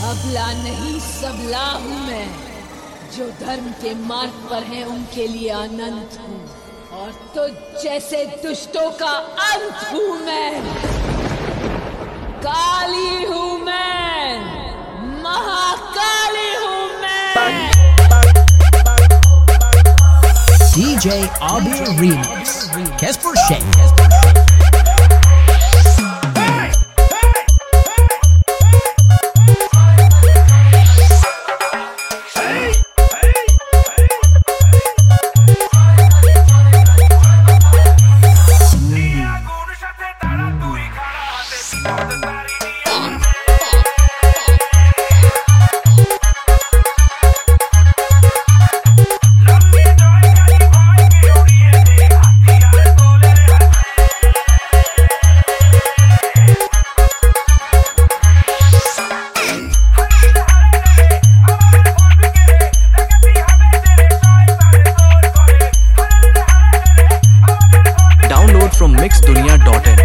अबला नहीं सबला हूँ मैं, जो धर्म के मार्ग पर हैं उनके लिए अनंत हूँ, और तुझ जैसे दुष्टों का अंत हूँ मैं। काली हूँ मैं, महाकाली हूँ मैं। DJ Abir Remix, Casper Shake. From mixdunia.in.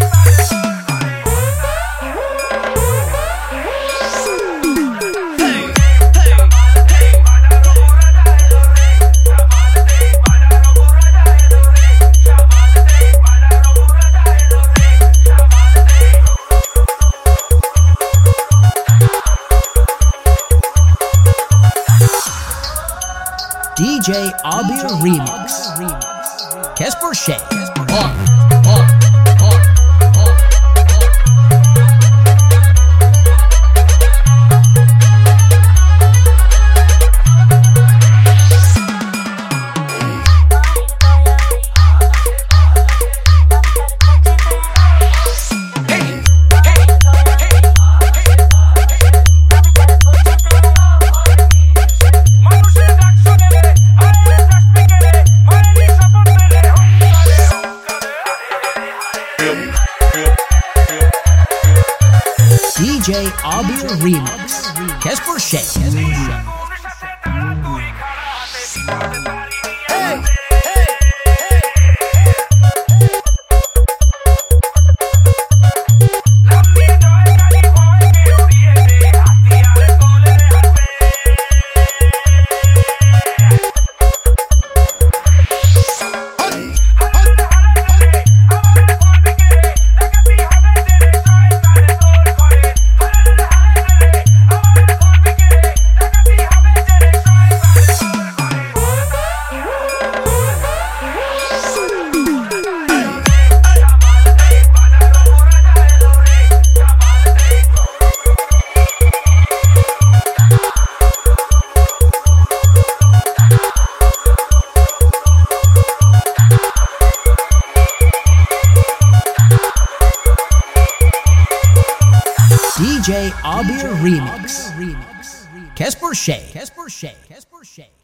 DJ Abir Remix, Casper Shake. DJ Abir Remix, Casper Shake. DJ Abir Remix, Casper Shake.